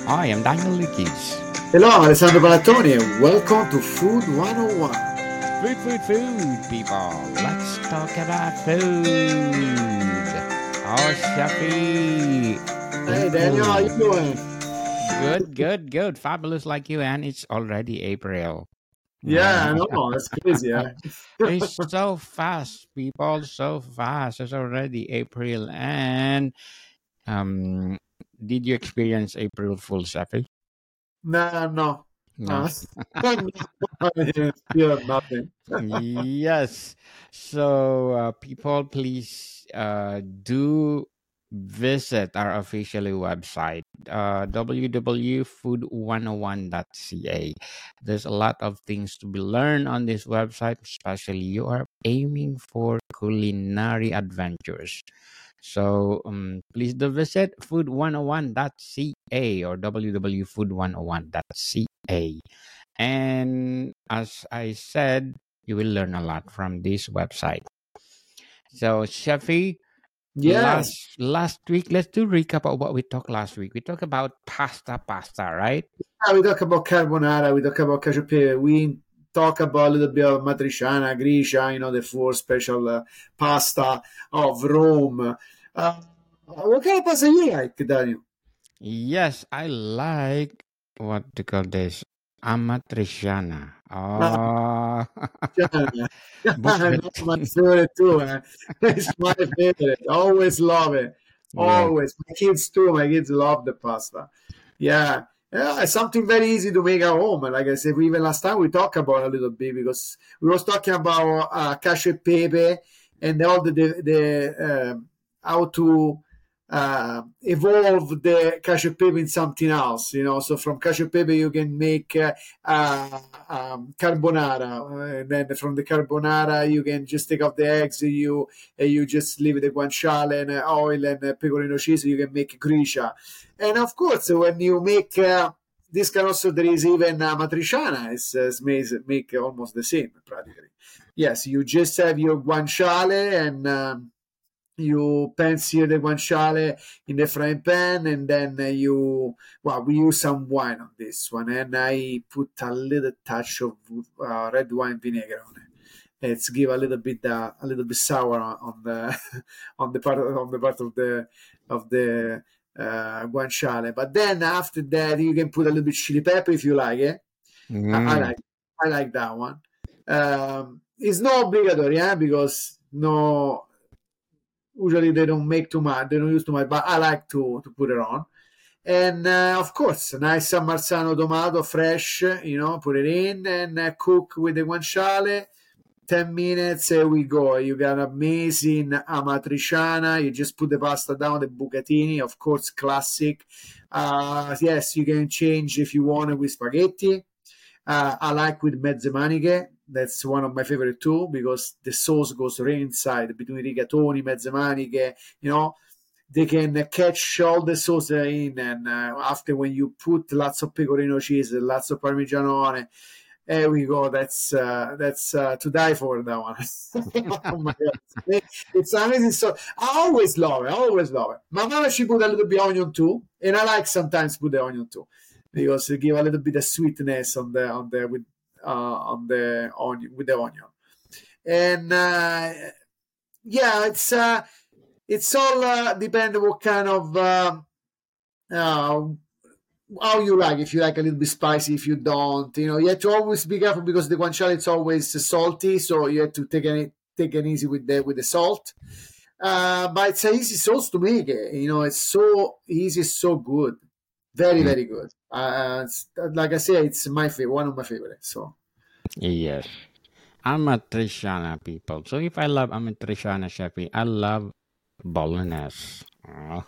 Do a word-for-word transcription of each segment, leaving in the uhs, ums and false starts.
I am Daniel Lucas. Hello, I'm Alessandro Palattoni, and welcome to Food one oh one. Food, food, food, people. Let's talk about food. Oh, Shafi. Hey, Daniel, how you doing? Good, good, good. Fabulous like you, and it's already April. Yeah, I know. It's crazy, eh? It's so fast, people. So fast. It's already April, and um, did you experience April Fool, Shafi? No, no. No. Uh, Still nothing. Yes. So, uh, people, please uh, do visit our official website, uh, w w w dot food one oh one dot c a. There's a lot of things to be learned on this website, especially you are aiming for culinary adventures. So, um, please do visit food one oh one dot c a or w w w dot food one oh one dot c a. And as I said, you will learn a lot from this website. So, Shafi, Yes. last last week, let's do recap of what we talked last week. We talked about pasta, pasta, right? Yeah, we talk about carbonara, we talk about cacio e pepe, we talk about a little bit of matriciana, gricia, you know, the four special uh, pasta of Rome. Uh, what kind of pasta you like, Daniel? Yes, I like what to call this amatriciana. Ah, Oh, China. buffet. That's my favorite too, man. It's my favorite. Always love it. Yeah. Always. My kids too. My kids love the pasta. Yeah. Yeah, it's something very easy to make at home. And like I said, even last time we talked about a little bit because we was talking about uh, cacio e pepe and all the the, the um how to uh, evolve the cacio e pepe in something else. You know, so from cacio e pepe you can make uh, uh, um, carbonara, uh, and then from the carbonara you can just take off the eggs. You uh, you just leave the guanciale and uh, oil and uh, pecorino cheese. You can make gricia, and of course when you make uh, this can also there is even uh, matriciana. It's, uh, it's made, make almost the same practically. Yes, you just have your guanciale and. Um, you pan sear the guanciale in the frying pan and then uh, you well we use some wine on this one and I put a little touch of uh, red wine vinegar on it. It's give a little bit uh, a little bit sour on, on the on the part of, on the part of the of the uh, guanciale, but then after that you can put a little bit chili pepper if you like it. I, I Mm, like I like that one. Um, it's not obligatory, yeah, because no usually they don't make too much, they don't use too much, but I like to to put it on. And uh, of course, nice San Marzano tomato, fresh, you know, put it in and uh, cook with the guanciale. ten minutes, uh, we go. You got amazing amatriciana. You just put the pasta down, the bucatini, of course, classic. Uh, yes, you can change if you want it with spaghetti. Uh, I like with mezze maniche. That's one of my favorite too because the sauce goes right inside between rigatoni, mezze maniche. You know, they can catch all the sauce in, and uh, after when you put lots of pecorino cheese, lots of parmigiano on it, there we go. That's uh, that's uh, to die for that one. Oh my god, it's amazing. So I always love it. I always love it. My mama she put a little bit onion too, and I like sometimes put the onion too because it give a little bit of sweetness on the on the with uh, on the onion with the onion. And uh, yeah, it's uh, it's all uh, depend what kind of uh, uh, how you like. If you like a little bit spicy, if you don't, you know, you have to always be careful because the guanciale it's always salty, so you have to take it take it easy with the with the salt. Uh, but it's an easy sauce to make. It. You know, it's so easy, so good, very mm, very good. Uh, it's, like I say, it's my favorite, one of my favorites. So. yes. I'm a Trishana people. So if I love I'm a Trishana Shafi, I love bolognese. Oh.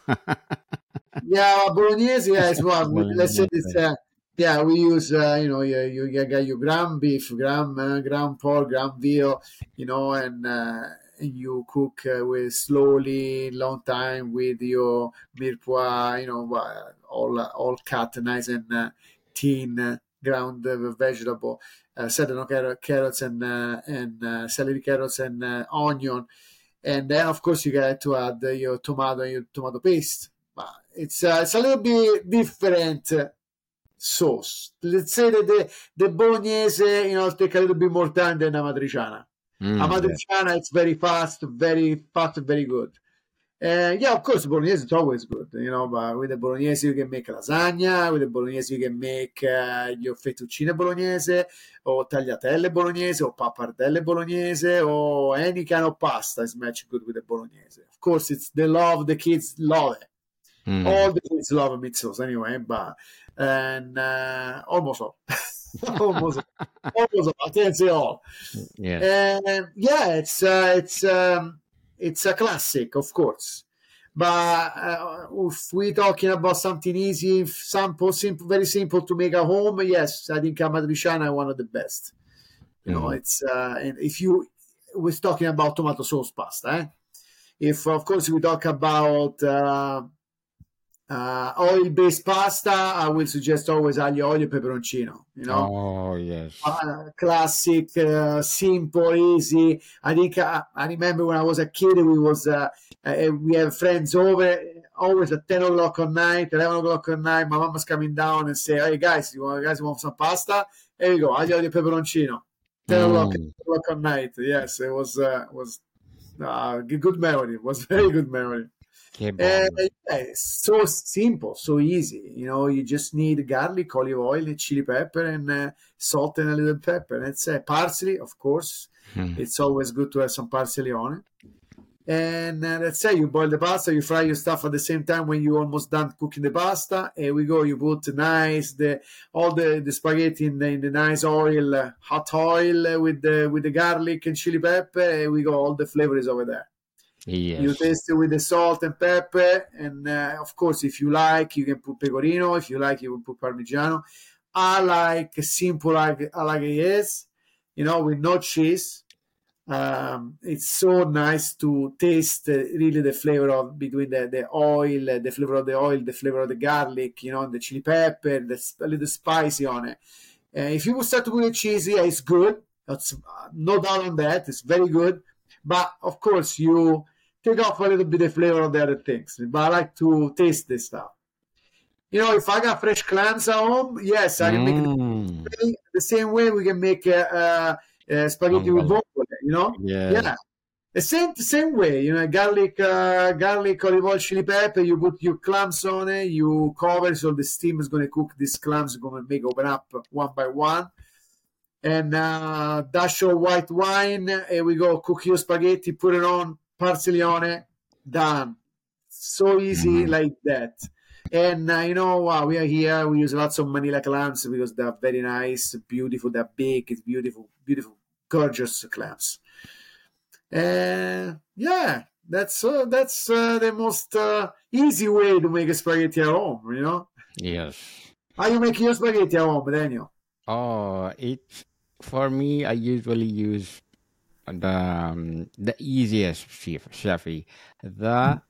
Yeah, bolognese. Yeah, it's well. we- Let's say it's. Bolognese. Uh, yeah, we use. Uh, you know, you you, you got your ground beef, ground uh, ground pork, ground veal. You know, and uh, and you cook uh, with slowly, long time with your mirepoix. You know, uh, all uh, all cut nice and uh, thin uh, ground uh, vegetable. Uh, celery carrot, carrots and uh, and uh, celery carrots and uh, onion, and then of course you got to add uh, your tomato and your tomato paste it's uh, it's a little bit different uh, sauce. Let's say that the the bolognese, you know, take a little bit more time than a matriciana. Mm, A yeah. matriciana, it's very fast, very fast, very good. Uh, yeah, of course, bolognese is always good, you know. But with the bolognese, you can make lasagna. With the bolognese, you can make uh, your fettuccine bolognese, or tagliatelle bolognese, or pappardelle bolognese, or any kind of pasta is matched good with the bolognese. Of course, it's the love. The kids love it. Mm, All the kids love meat sauce anyway, but and uh, almost all, almost, all. almost all. I can't say all. yeah. And yeah, it's uh, it's um, it's a classic, of course. But uh, if we're talking about something easy, simple, simple, very simple to make at home, yes, I think amatriciana is one of the best. You know, Mm. it's uh, and if you we're talking about tomato sauce pasta, eh? If of course we talk about uh, uh, oil-based pasta, I will suggest always aglio olio peperoncino. You know, Oh yes. uh, classic, uh, simple, easy. I think uh, I remember when I was a kid, we was uh, uh, we have friends over always at ten o'clock at night, eleven o'clock at night. My mom was coming down and say, "Hey guys, you want guys want some pasta? Here you go, aglio olio peperoncino." ten o'clock, Mm. o'clock at night. Yes, it was uh, was uh, good memory. It was very good memory. Che Uh, buono. yeah, it's so simple, so easy. You know, you just need garlic, olive oil, and chili pepper, and uh, salt and a little pepper. That's it. Parsley, of course. Mm. It's always good to have some parsley on it. And uh, let's say you boil the pasta, you fry your stuff at the same time when you're almost done cooking the pasta. Here we go. You put nice the all the, the spaghetti in the, in the nice oil, uh, hot oil uh, with the with the garlic and chili pepper. Here we go. All the flavor is over there. You Yes. taste it with the salt and pepper, and uh, of course, if you like, you can put pecorino. If you like, you can put parmigiano. I like simple, like I like it is, you know, with no cheese. Um, it's so nice to taste uh, really the flavor of between the, the oil, uh, the flavor of the oil, the flavor of the garlic, you know, and the chili pepper, the, a little spicy on it. Uh, if you start to put it cheesy, it's good. That's uh, no doubt on that. It's very good. But of course, you take off a little bit the flavor of the other things. But I like to taste this stuff. You know, if I got fresh clams at home, yes, I can make it Mm. the same way we can make uh, uh, uh, spaghetti with Vongole. vongole, you know? Yes. Yeah. The same same way, you know, garlic, uh, garlic, olive oil, chili pepper. You put your clams on it. You cover so the steam is going to cook. These clams are going to make open up one by one. And uh, dash of white wine. And we go cook your spaghetti. Put it on, parsley on it. Done. So easy Mhm. like that. And uh, you know, wow, we are here. We use lots of Manila clams because they're very nice, beautiful. They're big. It's beautiful, beautiful, gorgeous clams. And yeah, that's uh, that's uh, the most uh, easy way to make a spaghetti at home. You know, Yes. how you make your spaghetti at home, Daniel? Oh, it's for me. I usually use the um, the easiest chef, chefy, the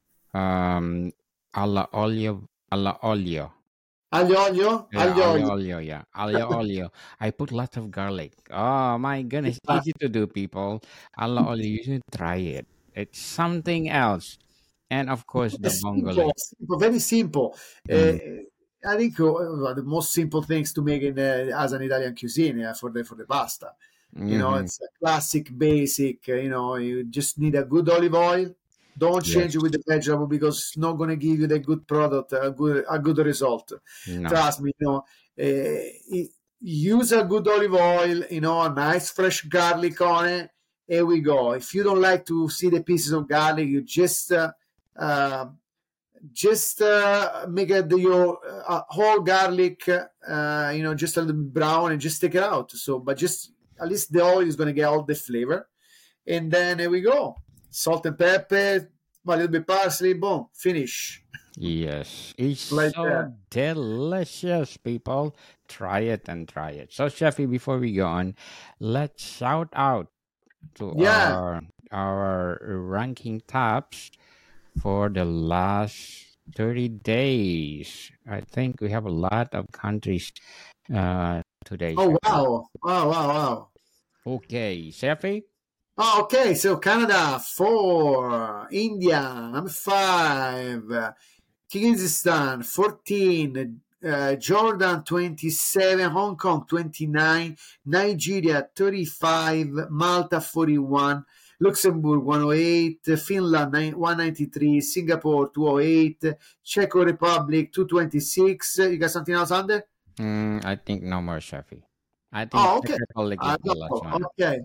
um alla olio alla olio. Aglio olio, Yeah, aglio aglio olio. olio. Yeah, aglio olio. I put lots of garlic. Oh my goodness, Uh, easy to do, people. Aglio olio. You should try it. It's something else. And of course, the it's simple, vongole. simple, very simple. Uh, Mm. I think uh, the most simple things to make in uh, as an Italian cuisine uh, for the for the pasta. You know, Mm-hmm. it's a classic, basic. Uh, you know, you just need a good olive oil. Don't Yes. change it with the vegetable because it's not going to give you the good product, a good a good result. No. Trust me. You know, uh, use a good olive oil. You know, a nice fresh garlic on it. Here we go. If you don't like to see the pieces of garlic, you just uh, uh, just uh, make it your uh, whole garlic, uh, you know, just a little bit brown and just take it out. So, but just at least the oil is going to get all the flavor. And then here we go. Salt and pepper, a little bit parsley, boom, finish. Yes, it's Like so that. delicious, people. Try it and try it. So, Chefy, before we go on, let's shout out to Yeah. our our ranking tops for the last thirty days. I think we have a lot of countries uh, today, Oh, Chefy. wow. Wow, wow, wow. Okay, Chefy. Oh, okay, so Canada, four. India, number five. Kyrgyzstan fourteen, uh, Jordan twenty-seven, Hong Kong twenty-nine, Nigeria thirty-five, Malta forty-one, Luxembourg one oh eight, Finland one ninety-three, Singapore two oh eight, Czech Republic two twenty-six. You got something else on there? Mm, I think no more, Shafi. I think Oh, Czech okay. Republic is I the last know. one. Okay.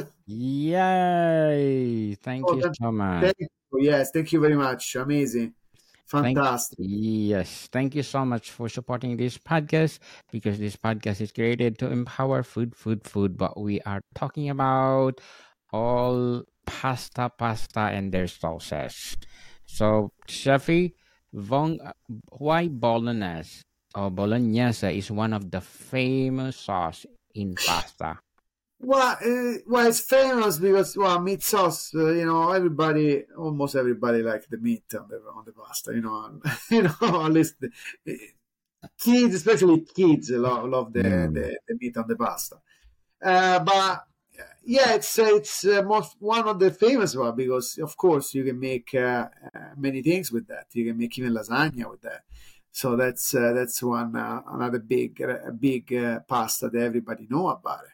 Yay! Thank Oh, you that- so much. thank you. Yes, thank you very much. Amazing. Thank, Fantastic. yes, thank you so much for supporting this podcast, because this podcast is created to empower food, food, food. But we are talking about all pasta, pasta, and their sauces. So, Shafi, Von, why bolognese or bolognese is one of the famous sauce in pasta? Well, uh, well, it's famous because well, meat sauce. Uh, you know, everybody, almost everybody, like the meat on the on the pasta. You know, you know, at least the, kids, especially kids, love, love the, Mm. the the meat on the pasta. Uh, but yeah, it's it's uh, most one of the famous one because of course you can make uh, uh, many things with that. You can make even lasagna with that. So that's uh, that's one uh, another big uh, big uh, pasta that everybody know about it.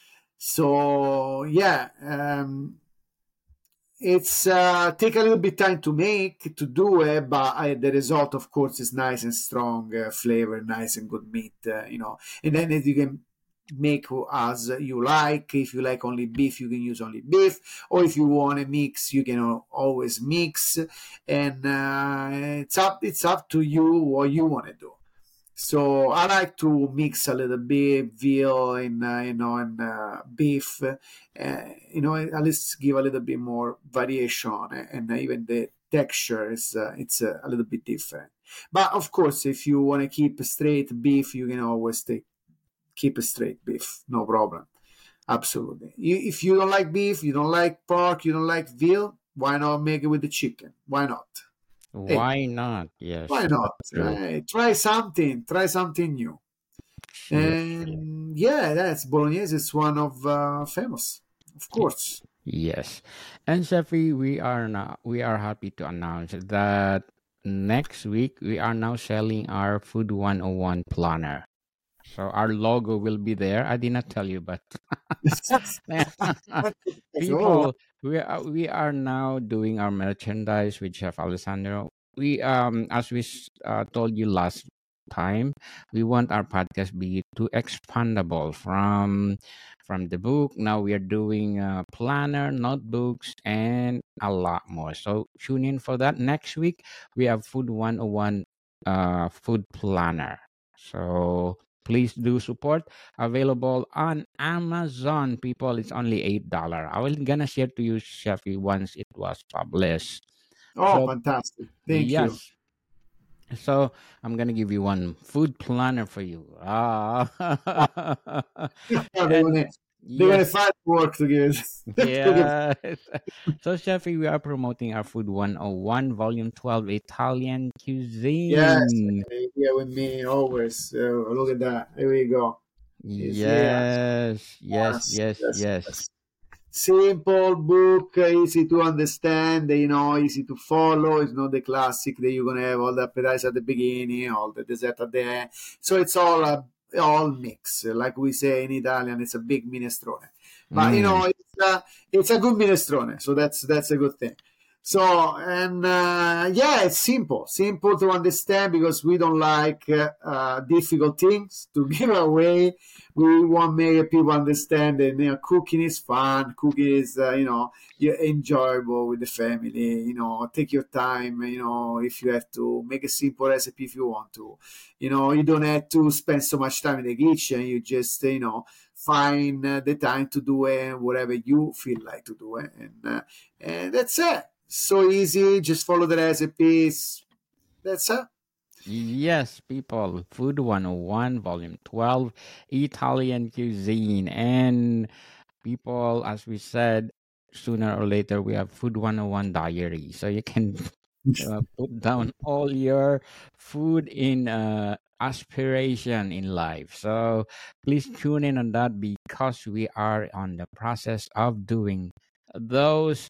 So yeah, um, it's uh, take a little bit time to make to do it, but I, the result, of course, is nice and strong uh, flavor, nice and good meat. Uh, you know, and then you can make as you like. If you like only beef, you can use only beef, or if you want to mix, you can always mix. And uh, it's up it's up to you what you want to do. So I like to mix a little bit veal and uh, you know and uh, beef, uh, you know, at least give a little bit more variation, and even the texture is uh, it's uh, a little bit different. But of course, if you want to keep straight beef, you can always take keep straight beef, no problem, absolutely. You, if you don't like beef, you don't like pork, you don't like veal, why not make it with the chicken? Why not? Hey, Why not? Yes, why not? that's true. Try, try something. Try something new. Yes. And yeah, that's Bolognese is one of uh, famous, of course. Yes. And Shafi, we are now we are happy to announce that next week we are now selling our Food one oh one planner. So our logo will be there. I did not tell you, but Oh, people, we are we are now doing our merchandise with Chef Alessandro. We um as we s- uh, told you last time, we want our podcast be too expandable from from the book. Now we are doing uh, planner, notebooks, and a lot more. So tune in for that. Next week we have Food one oh one uh food planner. So please do support. Available on Amazon, people. It's only eight dollar. I will gonna share to you, Shafi, once it was published. oh, So fantastic. Thank you. yes. So I'm gonna give you one food planner for you. Ah, they're and gonna they're gonna yes, find work to give. to give. yes. So Shafi, we are promoting our Food one oh one Volume twelve Italian Yes, cuisine. here with me always. Uh, look at that. Here we go. Is here. Yes, yes, Yes, yes, yes, yes. yes. Simple book, uh, easy to understand, you know, easy to follow. It's not the classic that you're gonna have all the appetizer at the beginning, all the dessert at the end. So it's all uh, all mix, like we say in Italian. It's a big minestrone, but you Mm. know, it's a, it's a good minestrone. So that's that's a good thing. So and uh, yeah, it's simple, simple to understand because we don't like uh, uh, difficult things to give away. We want to make people understand that you know cooking is fun, cooking is uh, you know you enjoyable with the family. You know, take your time. You know, if you have to make a simple recipe, if you want to, you know, you don't have to spend so much time in the kitchen. You just you know find uh, the time to do it, whatever you feel like to do it, and uh, and that's it. So easy. Just follow the recipes. That's it. Yes, people. Food one oh one, Volume twelve, Italian cuisine. And people, as we said, sooner or later, we have Food one oh one diary. So you can uh, put down all your food in uh, aspiration in life. So please tune in on that because we are on the process of doing those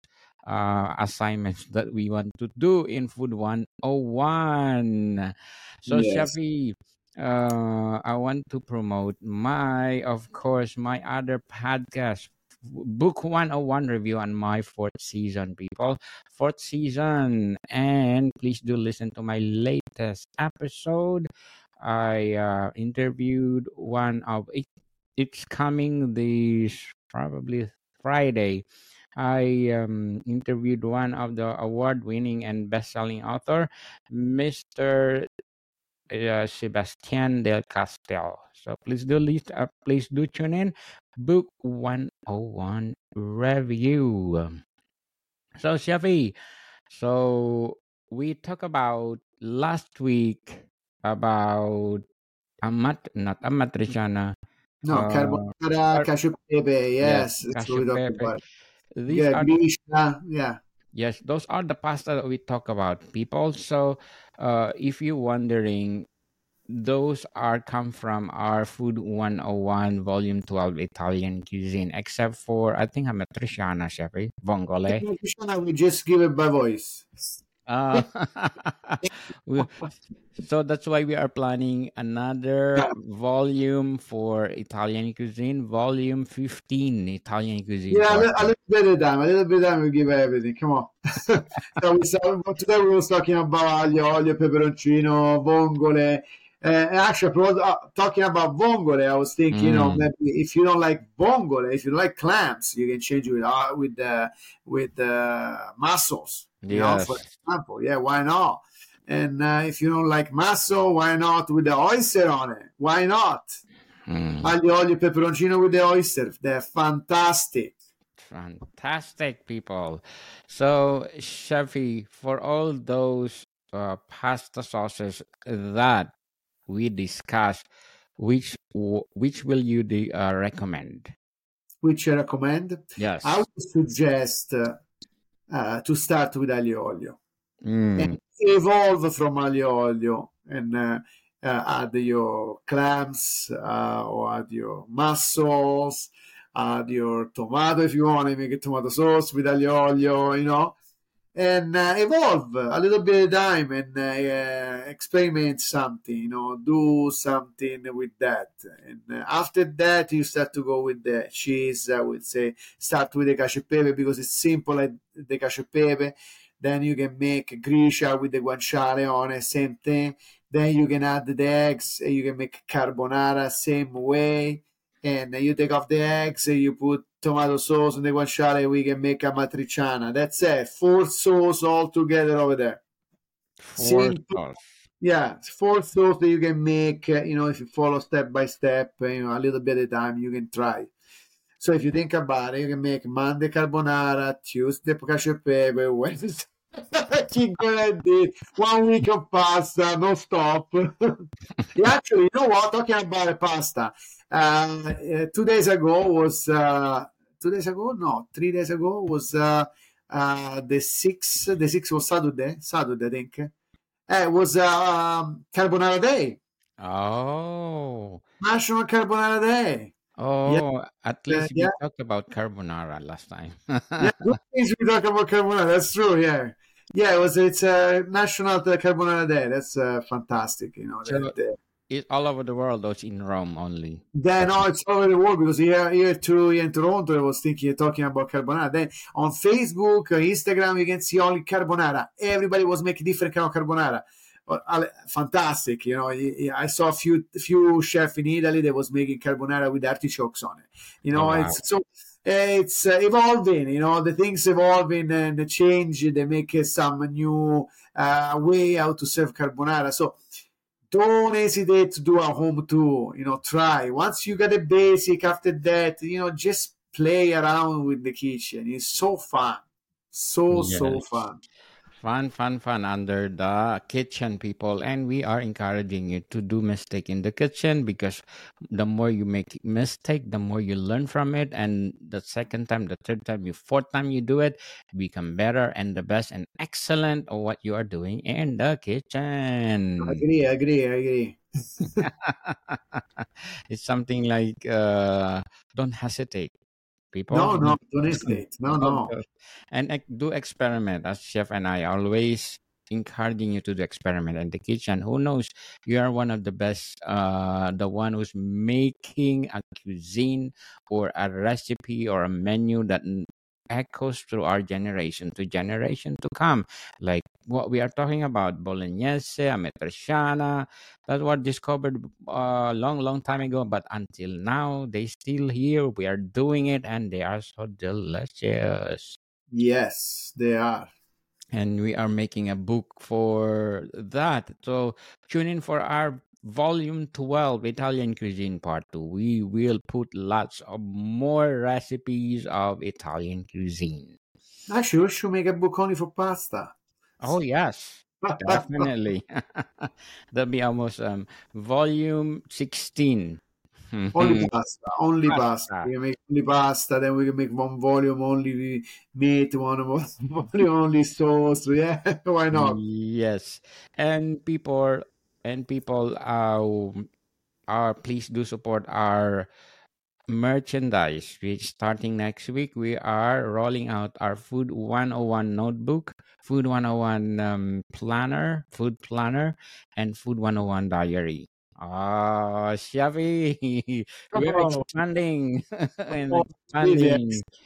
uh, assignments that we want to do in Food one oh one. So, Yes. Shafi, uh, I want to promote my, of course, my other podcast, Book one oh one review on my fourth season, people. Fourth season. And please do listen to my latest episode. I uh, interviewed one of it. It's coming this probably Friday. I um, interviewed one of the award-winning and best-selling author, Mister uh, Sebastian del Castel. So please do list, uh, please do tune in. Book one oh one review. So Shafi, so we talked about last week about amat not amatriciana. No, Uh, carbonara, or, cacio e pepe. yes, Yes, that's what we talked cassiopeia. about. These Yeah, are grisha. Yeah. yes, those are the pasta that we talk about, people. So, uh, if you're wondering, those are come from our Food one oh one Volume twelve Italian cuisine, except for I think amatriciana, chef, eh? Vongole. Grisha, we just give it by voice. Uh, we, so that's why we are planning another Yeah, volume for Italian cuisine, volume fifteen Italian cuisine yeah, a, li- a podcast. little bit of time. A little bit of time we give everything. Come on. So we started, but today we were talking about aglio, olio, peperoncino, vongole. Uh, and actually, pro- uh, talking about vongole, I was thinking, you know, Mm, maybe if you don't like vongole, if you like clams, you can change it with uh, with uh, with uh, mussels. You know, for yes. example, yeah, why not? And uh, if you don't like mussel, why not with the oyster on it? Why not? Mm. Aglio, olio, peperoncino with the oyster. They're fantastic. Fantastic, people. So, Shafi, for all those uh, pasta sauces that we discussed, which w- which will you de- uh, recommend? Which I recommend. I Yes. would suggest uh, uh, to start with aglio olio Mm, and evolve from aglio olio and uh, uh, add your clams uh, or add your mussels, add your tomato if you want to make a tomato sauce with aglio olio, you know, and uh, evolve a little bit of time and uh, uh, experiment something, you know, do something with that. And uh, after that, you start to go with the cheese. I would say start with the cacio e pepe because it's simple like the cacio e pepe. Then you can make grisha with the guanciale on it, same thing. Then you can add the eggs. You can make carbonara, same way. And you take off the eggs, you put tomato sauce and the guanciale, we can make a matriciana. That's it. Four sauce all together over there. four Simple. sauce. Yeah, four sauce that you can make, uh, you know, if you follow step by step, uh, you know, a little bit at a time, you can try. So if you think about it, you can make Monday carbonara, Tuesday cacio e pepe, Wednesday. Keep going this. One week of pasta, no stop. Yeah, actually, you know what? Talking about the pasta, uh, uh, two days ago was uh, two days ago, no, three days ago was uh, uh, the sixth. The sixth was Saturday. Saturday, I think. Uh, it was uh, um, Carbonara Day, Oh, National Carbonara Day. Yeah, oh, at uh, least yeah, we talked about carbonara last time. yeah. Good things we talk about carbonara. That's true. Yeah, yeah. It was. It's a uh, National Carbonara Day. That's uh, fantastic. You know, the, So the it's all over the world, those in Rome only. Then That's oh, it's all over the world because here, here too, here in Toronto, I was thinking, talking about carbonara. Then on Facebook, uh, Instagram, you can see only carbonara. Everybody was making different kind of carbonara. Uh, uh, fantastic, you know. y- y- I saw a few few chefs in Italy that was making carbonara with artichokes on it. You oh know, wow. it's so it's uh, evolving. You know, the things evolving and the change. They make uh, some new uh, way how to serve carbonara. So don't hesitate to do a home tour. You know, try. Once you get a basic, after that, you know, just play around with the kitchen. It's so fun. So, so Yes. fun. Fun, fun, fun under the kitchen, people. And we are encouraging you to do mistake in the kitchen because the more you make mistake, the more you learn from it. And the second time, the third time, you fourth time you do it, become better and the best and excellent of what you are doing in the kitchen. Agree, agree, agree. It's something like uh, don't hesitate. People No, no, don't, don't hesitate. No, don't no. do- and ex- do experiment. As chef and I always encouraging you to do experiment in the kitchen. Who knows? You are one of the best, uh, the one who's making a cuisine or a recipe or a menu that n- echoes through our generation to generation to come. Like what we are talking about, bolognese, amatriciana, that was discovered a long, long time ago. But until now, they still here. We are doing it, and they are so delicious. Yes, they are. And we are making a book for that. So tune in for our volume twelve Italian cuisine part two. We will put lots of more recipes of Italian cuisine. Actually, we should make a book only for pasta. Oh yes, definitely. That'll be almost um volume sixteen. Only pasta, only pasta. Pasta. We can make only pasta, then we can make one volume only meat, one volume only sauce. Yeah, why not? Yes. And people and people uh, are please do support our merchandise, which starting next week we are rolling out our Food one oh one notebook, Food one oh one um, planner, food planner, and Food one oh one diary. Ah, Shavi, we're Oh, expanding and oh, please, expanding. yes.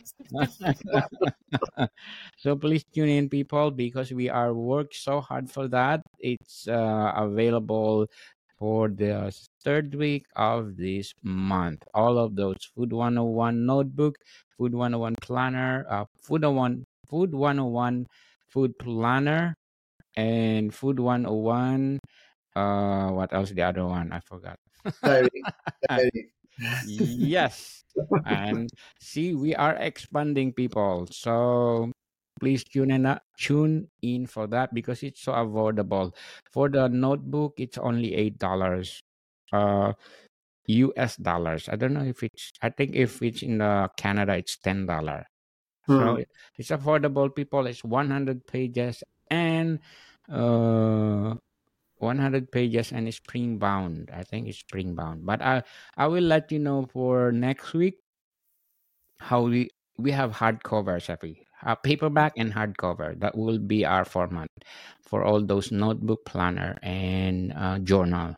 So please tune in, people, because we are worked so hard for that. It's uh, available for the third week of this month. All of those Food one oh one notebook, Food one oh one planner, uh, Food oh one, Food one oh one food planner, and Food one oh one. Uh, what else? The other one I forgot. Diary, diary. Yes. And see, we are expanding, people. So please tune in, uh, tune in for that because it's so affordable. For the notebook, it's only eight dollars. Uh, U S dollars. I don't know if it's. I think if it's in uh, Canada, it's ten dollars. So Hmm. it- it's affordable, people. It's one hundred pages and uh one hundred pages and it's spring bound. I think it's spring bound. But I I will let you know for next week how we we have hardcover, Shafi. Uh, paperback and hardcover. That will be our format for all those notebook, planner, and uh, journal.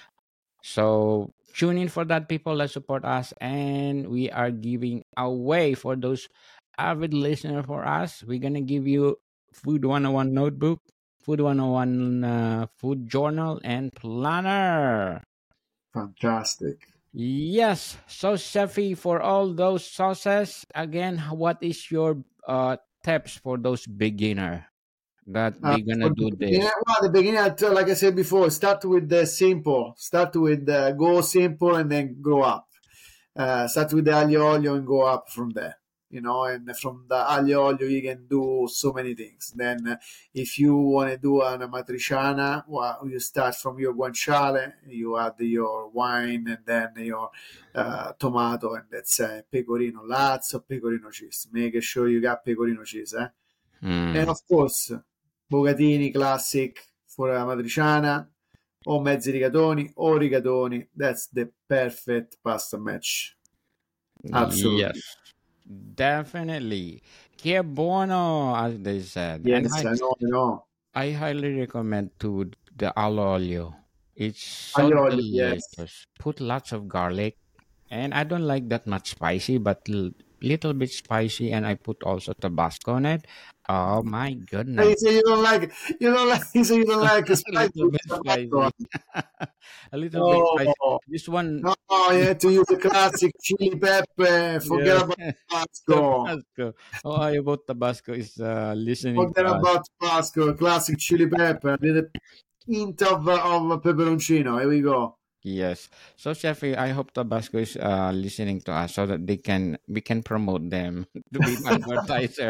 So tune in for that, people that support us, and we are giving away for those avid listener for us. We're gonna give you Food one oh one notebook, Food one oh one uh, food journal, and planner. Fantastic. Yes. So, Shafi, for all those sauces, again, what is your uh tips for those beginner that Uh, they gonna for the do beginner, this? well, the beginner, I tell- like I said before, start with the simple. Start with uh, go simple and then grow up. Uh, start with the aglio olio and go up from there. You know, and from the aglio olio you can do so many things. Then, uh, if you want to do an amatriciana, well, you start from your guanciale, you add your wine and then your uh, tomato, and that's uh, pecorino lazzo, pecorino cheese. Make sure you got pecorino cheese, eh? And Hmm. of course, Bogatini classic for la matriciana, o mezzi rigatoni o rigatoni. That's the perfect pasta match. Absolutely. Yes. Definitely. Que buono, as they said. And Yes, I, I know, I know. I highly recommend to the aloe olio. It's so Aglio olio, yes. delicious. Put lots of garlic. And I don't like that much spicy, but l- little bit spicy. And I put also Tabasco on it. Oh my Hey, goodness. you say you don't like, you don't like, you say you don't like A spicy little with bit Tabasco. spicy. A little bit spicy. No, This one, no, you have to use the classic chili pepper. Forget yes. about Tabasco. Tabasco. Oh, I about Tabasco is uh, listening Forget to us. about Tabasco. Classic chili pepper. A little hint of, of pepperoncino. Here we go. Yes. So, Sheffi, I hope Tabasco is uh, listening to us so that they can we can promote them to be advertiser.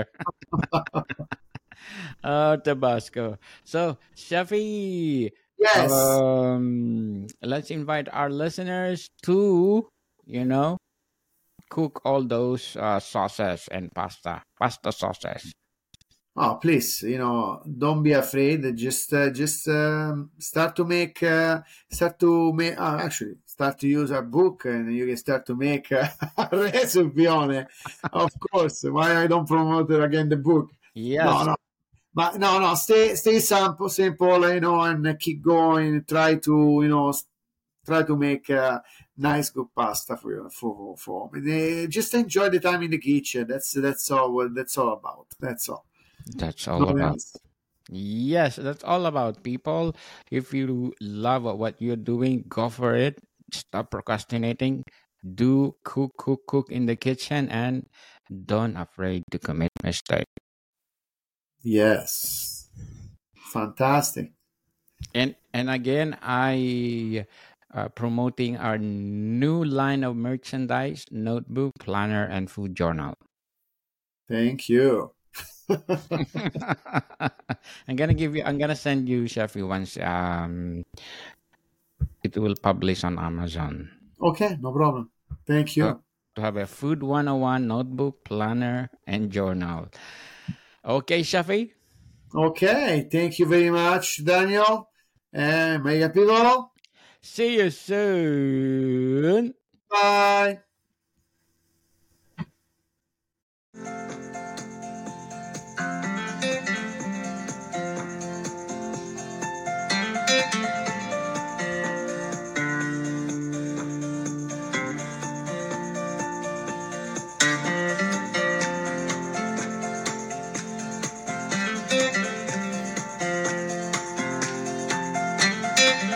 Oh, Tabasco. So, Sheffi, Yes. um, let's invite our listeners to, you know, cook all those uh, sauces and pasta, pasta sauces. Oh, please, you know, don't be afraid. Just, uh, just um, start to make, uh, start to make. Uh, actually, start to use our book, and you can start to make uh, a recipe on it. Of course, why I don't promote it again the book? No, Yes, no, but no, no. Stay, stay simple, simple, you know, and keep going. Try to, you know, try to make uh, nice good pasta for you for for. Uh, just enjoy the time in the kitchen. That's that's all. What that's all about. That's all. that's all Nothing about. else. Yes, that's all about people. If you love what you're doing, go for it. Stop procrastinating. Do cook, cook, cook in the kitchen, and don't afraid to commit mistake. Yes. Fantastic. And and again, I uh, promoting our new line of merchandise: notebook, planner, and food journal. Thank you. I'm gonna give you. I'm gonna send you, Sheffy, once um it will publish on Amazon. Okay, no problem. Thank To, you. to have a food one oh one notebook, planner, and journal. Okay, Shafi. Okay, thank you very much, Daniel. And may capitolo. See you soon. Bye.